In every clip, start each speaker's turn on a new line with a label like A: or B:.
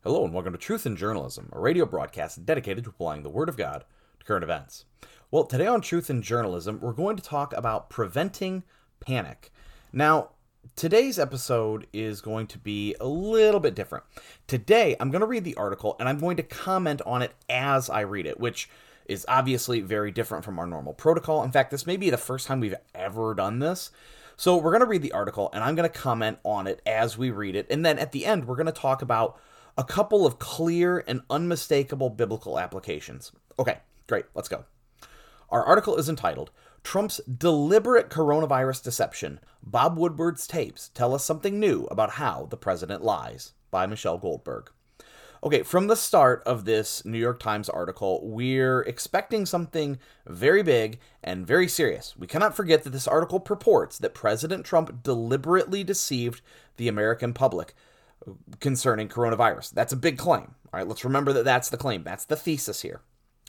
A: Hello and welcome to Truth in Journalism, a radio broadcast dedicated to applying the Word of God to current events. Well, today on Truth in Journalism, we're going to talk about preventing panic. Now, today's episode is going to be a little bit different. Today, I'm going to read the article and I'm going to comment on it as I read it, which is obviously very different from our normal protocol. In fact, this may be the first time we've ever done this. So we're going to read the article and I'm going to comment on it as we read it. And then at the end, we're going to talk about a couple of clear and unmistakable biblical applications. Okay, great, let's go. Our article is entitled, Trump's Deliberate Coronavirus Deception. Bob Woodward's Tapes Tell Us Something New About How the President Lies, by Michelle Goldberg. Okay, from the start of this New York Times article, we're expecting something very big and very serious. We cannot forget that this article purports that President Trump deliberately deceived the American public concerning coronavirus. That's a big claim. All right, let's remember that that's the claim. That's the thesis here.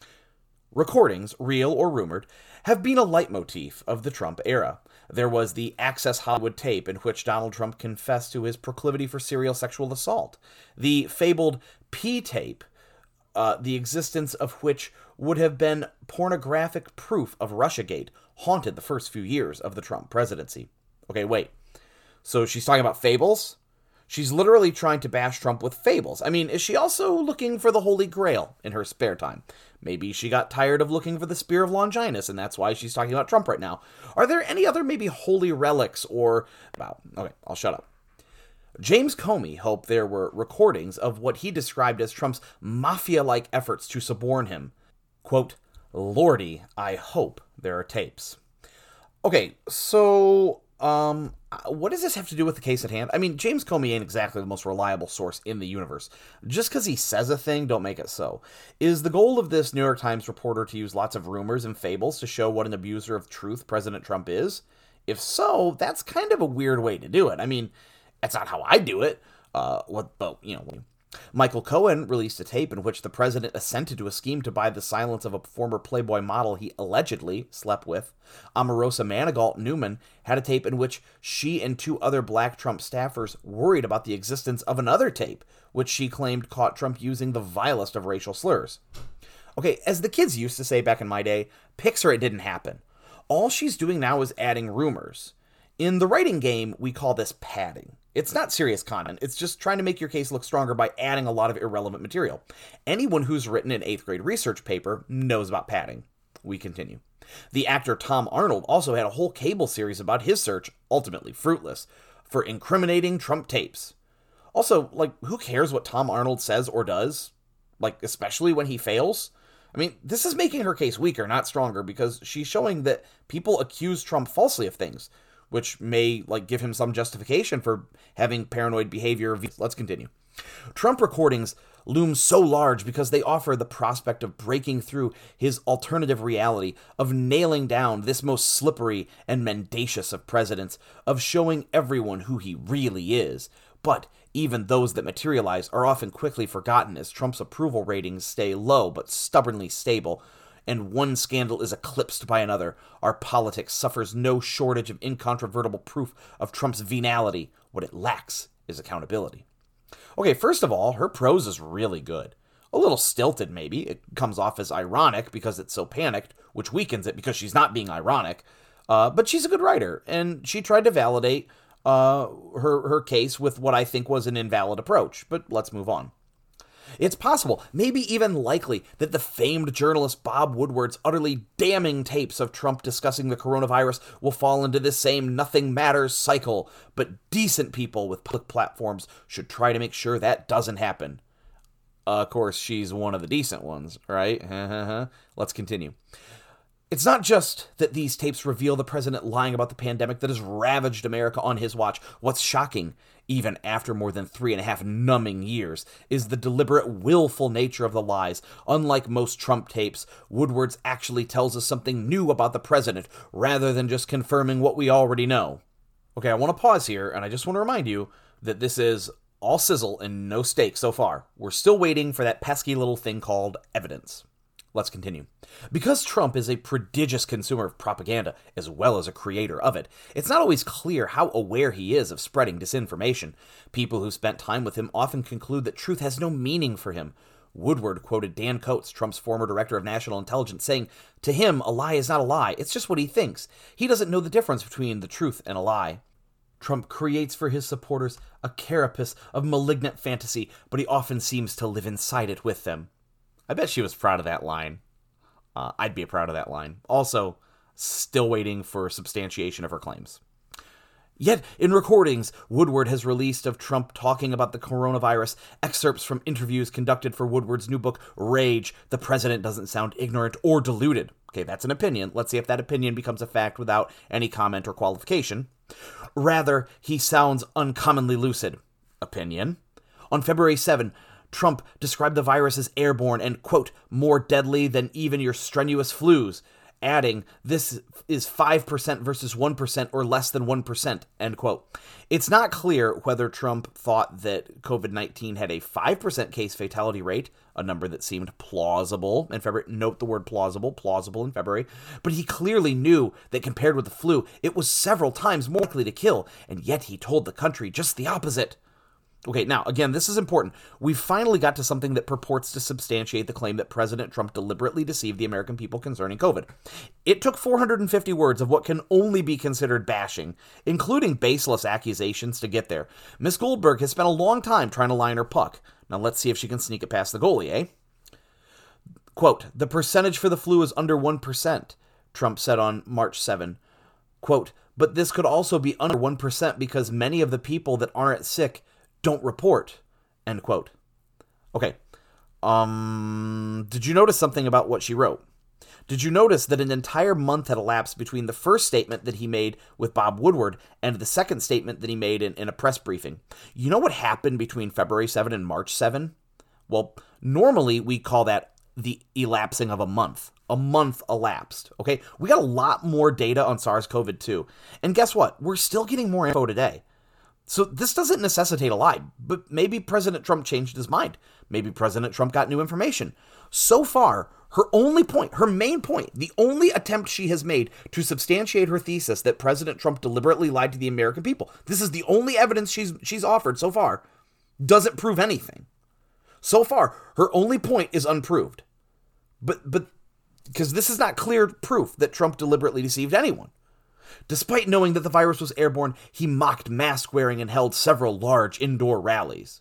A: Recordings, real or rumored, have been a leitmotif of the Trump era. There was the Access Hollywood tape in which Donald Trump confessed to his proclivity for serial sexual assault. The fabled P tape, the existence of which would have been pornographic proof of Russiagate, haunted the first few years of the Trump presidency. Okay, wait. So she's talking about fables? She's literally trying to bash Trump with fables. I mean, is she also looking for the Holy Grail in her spare time? Maybe she got tired of looking for the Spear of Longinus, and that's why she's talking about Trump right now. Are there any other maybe holy relics or... Well, okay, I'll shut up. James Comey hoped there were recordings of what he described as Trump's mafia-like efforts to suborn him. Quote, Lordy, I hope there are tapes. Okay, so... what does this have to do with the case at hand? I mean, James Comey ain't exactly the most reliable source in the universe. Just because he says a thing, don't make it so. Is the goal of this New York Times reporter to use lots of rumors and fables to show what an abuser of truth President Trump is? If so, that's kind of a weird way to do it. I mean, that's not how I do it. Michael Cohen released a tape in which the president assented to a scheme to buy the silence of a former Playboy model he allegedly slept with. Omarosa Manigault Newman had a tape in which she and two other black Trump staffers worried about the existence of another tape, which she claimed caught Trump using the vilest of racial slurs. Okay, as the kids used to say back in my day, pics or it didn't happen. All she's doing now is adding rumors. In the writing game, we call this padding. It's not serious content. It's just trying to make your case look stronger by adding a lot of irrelevant material. Anyone who's written an 8th grade research paper knows about padding. We continue. The actor Tom Arnold also had a whole cable series about his search, ultimately fruitless, for incriminating Trump tapes. Also, who cares what Tom Arnold says or does? Especially when he fails? I mean, this is making her case weaker, not stronger, because she's showing that people accuse Trump falsely of things, which may give him some justification for having paranoid behavior. Let's continue. Trump recordings loom so large because they offer the prospect of breaking through his alternative reality, of nailing down this most slippery and mendacious of presidents, of showing everyone who he really is. But even those that materialize are often quickly forgotten as Trump's approval ratings stay low but stubbornly stable, and one scandal is eclipsed by another. Our politics suffers no shortage of incontrovertible proof of Trump's venality. What it lacks is accountability. Okay, first of all, her prose is really good. A little stilted, maybe. It comes off as ironic because it's so panicked, which weakens it because she's not being ironic. But she's a good writer, and she tried to validate her case with what I think was an invalid approach. But let's move on. It's possible, maybe even likely, that the famed journalist Bob Woodward's utterly damning tapes of Trump discussing the coronavirus will fall into this same nothing matters cycle, but decent people with public platforms should try to make sure that doesn't happen. Of course, she's one of the decent ones, right? Let's continue. It's not just that these tapes reveal the president lying about the pandemic that has ravaged America on his watch. What's shocking, even after more than 3.5 numbing years, is the deliberate, willful nature of the lies. Unlike most Trump tapes, Woodward's actually tells us something new about the president, rather than just confirming what we already know. Okay, I want to pause here, and I just want to remind you that this is all sizzle and no steak so far. We're still waiting for that pesky little thing called evidence. Let's continue. Because Trump is a prodigious consumer of propaganda as well as a creator of it, it's not always clear how aware he is of spreading disinformation. People who spent time with him often conclude that truth has no meaning for him. Woodward quoted Dan Coats, Trump's former director of national intelligence, saying, "To him, a lie is not a lie. It's just what he thinks. He doesn't know the difference between the truth and a lie." Trump creates for his supporters a carapace of malignant fantasy, but he often seems to live inside it with them. I bet she was proud of that line. I'd be proud of that line. Also, still waiting for substantiation of her claims. Yet, in recordings Woodward has released of Trump talking about the coronavirus, excerpts from interviews conducted for Woodward's new book, Rage, the president doesn't sound ignorant or deluded. Okay, that's an opinion. Let's see if that opinion becomes a fact without any comment or qualification. Rather, he sounds uncommonly lucid. Opinion. On February 7, Trump described the virus as airborne and, quote, more deadly than even your strenuous flus, adding, this is 5% versus 1% or less than 1%, end quote. It's not clear whether Trump thought that COVID-19 had a 5% case fatality rate, a number that seemed plausible in February. Note the word plausible in February. But he clearly knew that compared with the flu, it was several times more likely to kill, and yet he told the country just the opposite. Okay, now, again, this is important. We finally got to something that purports to substantiate the claim that President Trump deliberately deceived the American people concerning COVID. It took 450 words of what can only be considered bashing, including baseless accusations, to get there. Ms. Goldberg has spent a long time trying to line her puck. Now, let's see if she can sneak it past the goalie, eh? Quote, the percentage for the flu is under 1%, Trump said on March 7. Quote, but this could also be under 1% because many of the people that aren't sick don't report, end quote. Okay. Did you notice something about what she wrote? Did you notice that an entire month had elapsed between the first statement that he made with Bob Woodward and the second statement that he made in a press briefing? You know what happened between February 7 and March 7? Well, normally we call that the elapsing of a month. A month elapsed, okay? We got a lot more data on SARS-CoV-2. And guess what? We're still getting more info today. So this doesn't necessitate a lie, but maybe President Trump changed his mind. Maybe President Trump got new information. So far, her only point, her main point, the only attempt she has made to substantiate her thesis that President Trump deliberately lied to the American people, this is the only evidence she's offered so far, doesn't prove anything. So far, her only point is unproved. But because this is not clear proof that Trump deliberately deceived anyone. Despite knowing that the virus was airborne, he mocked mask wearing and held several large indoor rallies.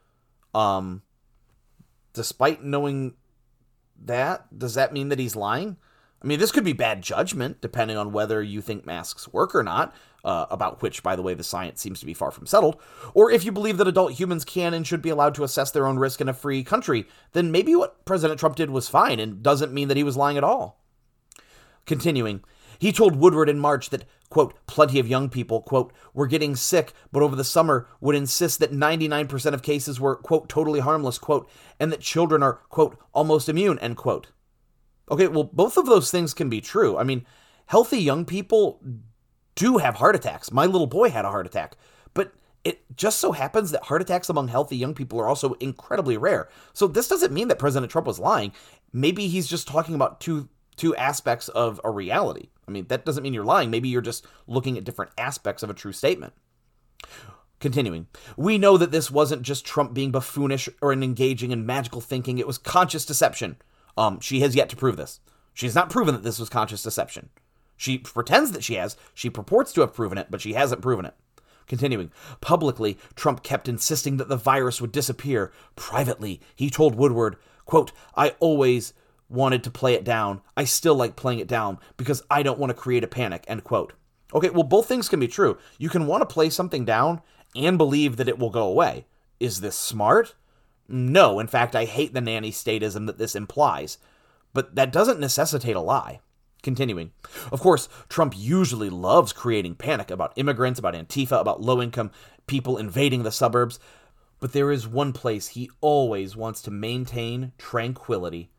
A: Despite knowing that, does that mean that he's lying? I mean, this could be bad judgment, depending on whether you think masks work or not, about which, by the way, the science seems to be far from settled, or if you believe that adult humans can and should be allowed to assess their own risk in a free country, then maybe what President Trump did was fine and doesn't mean that he was lying at all. Continuing, he told Woodward in March that, quote, plenty of young people, quote, were getting sick, but over the summer would insist that 99% of cases were, quote, totally harmless, quote, and that children are, quote, almost immune, end quote. Okay, well, both of those things can be true. I mean, healthy young people do have heart attacks. My little boy had a heart attack, but it just so happens that heart attacks among healthy young people are also incredibly rare. So this doesn't mean that President Trump was lying. Maybe he's just talking about two aspects of a reality. I mean, that doesn't mean you're lying. Maybe you're just looking at different aspects of a true statement. Continuing, we know that this wasn't just Trump being buffoonish or engaging in magical thinking. It was conscious deception. She has yet to prove this. She has not proven that this was conscious deception. She pretends that she has. She purports to have proven it, but she hasn't proven it. Continuing, publicly, Trump kept insisting that the virus would disappear. Privately, he told Woodward, quote, I always wanted to play it down. I still like playing it down because I don't want to create a panic, end quote. Okay, well, both things can be true. You can want to play something down and believe that it will go away. Is this smart? No, in fact, I hate the nanny statism that this implies. But that doesn't necessitate a lie. Continuing, of course, Trump usually loves creating panic about immigrants, about Antifa, about low-income people invading the suburbs. But there is one place he always wants to maintain tranquility.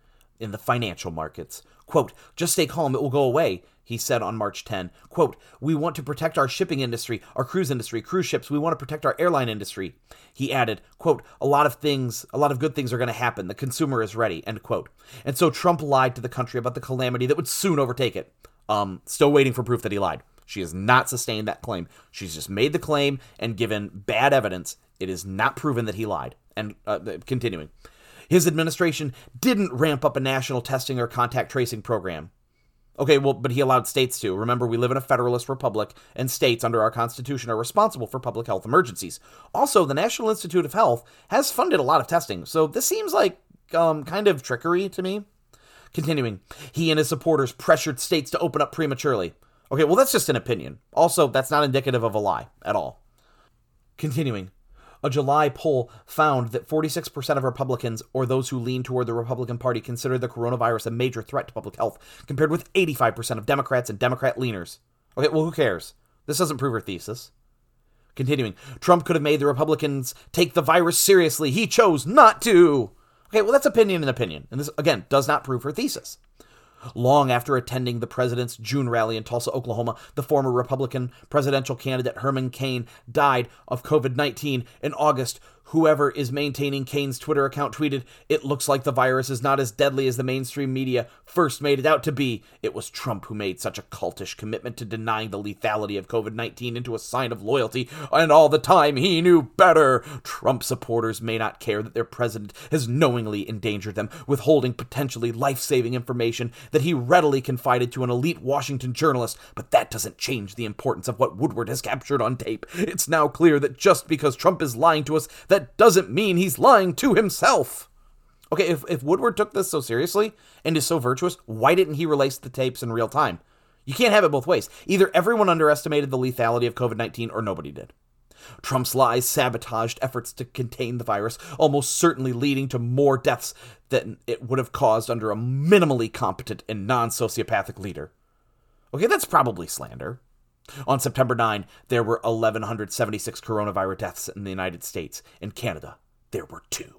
A: in the financial markets. Quote, "Just stay calm, it will go away," he said on March 10. Quote, "We want to protect our shipping industry, our cruise industry, cruise ships. We want to protect our airline industry." He added, quote, a lot of good things are going to happen. The consumer is ready," end quote. And so Trump lied to the country about the calamity that would soon overtake it. Still waiting for proof that he lied. She has not sustained that claim. She's just made the claim and given bad evidence. It is not proven that he lied. And continuing. His administration didn't ramp up a national testing or contact tracing program. Okay, well, but he allowed states to. Remember, we live in a federalist republic, and states, under our Constitution, are responsible for public health emergencies. Also, the National Institute of Health has funded a lot of testing, so this seems like kind of trickery to me. Continuing, he and his supporters pressured states to open up prematurely. Okay, well, that's just an opinion. Also, that's not indicative of a lie at all. Continuing, a July poll found that 46% of Republicans, or those who lean toward the Republican Party, consider the coronavirus a major threat to public health, compared with 85% of Democrats and Democrat leaners. Okay, well, who cares? This doesn't prove her thesis. Continuing, Trump could have made the Republicans take the virus seriously. He chose not to. Okay, well, that's opinion and opinion. And this, again, does not prove her thesis. Long after attending the president's June rally in Tulsa, Oklahoma, the former Republican presidential candidate Herman Cain died of COVID-19 in August. Whoever is maintaining Cain's Twitter account tweeted, "It looks like the virus is not as deadly as the mainstream media first made it out to be. It was Trump who made such a cultish commitment to denying the lethality of COVID-19 into a sign of loyalty, and all the time he knew better. Trump supporters may not care that their president has knowingly endangered them, withholding potentially life-saving information that he readily confided to an elite Washington journalist, but that doesn't change the importance of what Woodward has captured on tape. It's now clear that just because Trump is lying to us, that doesn't mean he's lying to himself." Okay, if Woodward took this so seriously and is so virtuous, why didn't he release the tapes in real time? You can't have it both ways. Either everyone underestimated the lethality of COVID-19 or nobody did. Trump's lies sabotaged efforts to contain the virus, almost certainly leading to more deaths than it would have caused under a minimally competent and non-sociopathic leader. Okay, that's probably slander. On September 9, there were 1,176 coronavirus deaths in the United States. In Canada, there were 2.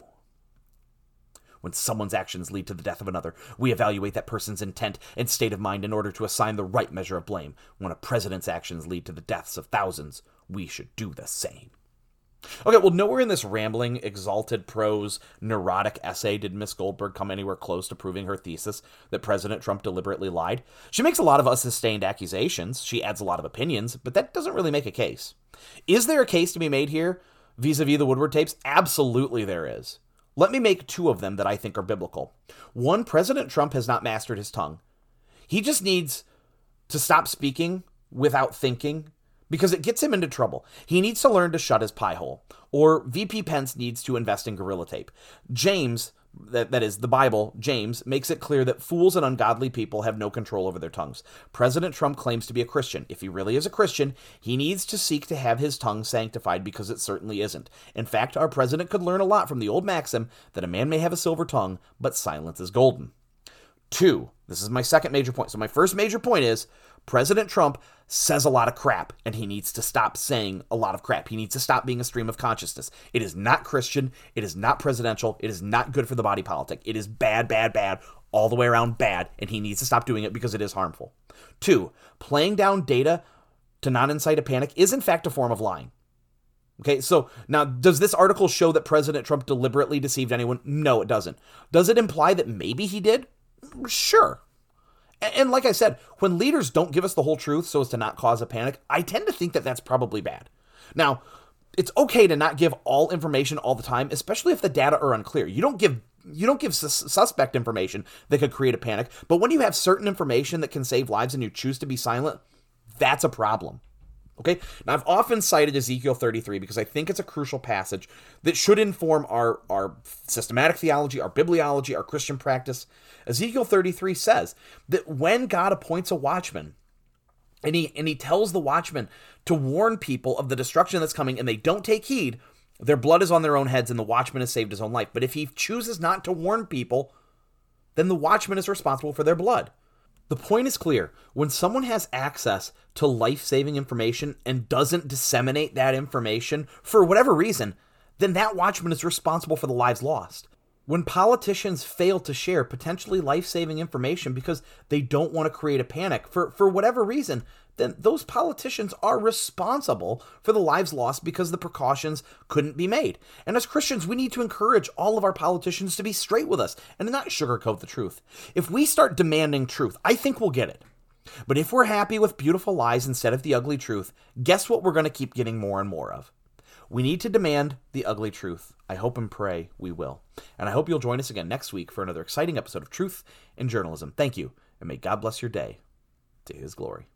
A: When someone's actions lead to the death of another, we evaluate that person's intent and state of mind in order to assign the right measure of blame. When a president's actions lead to the deaths of thousands, we should do the same. Okay, well, nowhere in this rambling, exalted prose, neurotic essay did Miss Goldberg come anywhere close to proving her thesis that President Trump deliberately lied. She makes a lot of unsustained accusations, she adds a lot of opinions, but that doesn't really make a case. Is there a case to be made here vis-a-vis the Woodward tapes? Absolutely there is. Let me make 2 of them that I think are biblical. 1, President Trump has not mastered his tongue. He just needs to stop speaking without thinking, because it gets him into trouble. He needs to learn to shut his pie hole. Or VP Pence needs to invest in Gorilla Tape. James, that is the Bible, James, makes it clear that fools and ungodly people have no control over their tongues. President Trump claims to be a Christian. If he really is a Christian, he needs to seek to have his tongue sanctified, because it certainly isn't. In fact, our president could learn a lot from the old maxim that a man may have a silver tongue, but silence is golden. 2, this is my second major point. So my first major point is President Trump says a lot of crap, and he needs to stop saying a lot of crap. He needs to stop being a stream of consciousness. It is not Christian. It is not presidential. It is not good for the body politic. It is bad, bad, bad, all the way around bad, and he needs to stop doing it because it is harmful. 2, playing down data to not incite a panic is in fact a form of lying. Okay, so now, does this article show that President Trump deliberately deceived anyone? No, it doesn't. Does it imply that maybe he did? Sure. And like I said, when leaders don't give us the whole truth so as to not cause a panic, I tend to think that that's probably bad. Now, it's okay to not give all information all the time, especially if the data are unclear. You don't give suspect information that could create a panic, but when you have certain information that can save lives and you choose to be silent, that's a problem. Okay? Now, I've often cited Ezekiel 33 because I think it's a crucial passage that should inform our systematic theology, our bibliology, our Christian practice. Ezekiel 33 says that when God appoints a watchman, and he tells the watchman to warn people of the destruction that's coming, and they don't take heed, their blood is on their own heads, and the watchman has saved his own life. But if he chooses not to warn people, then the watchman is responsible for their blood. The point is clear. When someone has access to life-saving information and doesn't disseminate that information for whatever reason, then that watchman is responsible for the lives lost. When politicians fail to share potentially life-saving information because they don't want to create a panic for whatever reason, then those politicians are responsible for the lives lost because the precautions couldn't be made. And as Christians, we need to encourage all of our politicians to be straight with us and not sugarcoat the truth. If we start demanding truth, I think we'll get it. But if we're happy with beautiful lies instead of the ugly truth, guess what we're going to keep getting more and more of? We need to demand the ugly truth. I hope and pray we will. And I hope you'll join us again next week for another exciting episode of Truth in Journalism. Thank you, and may God bless your day to his glory.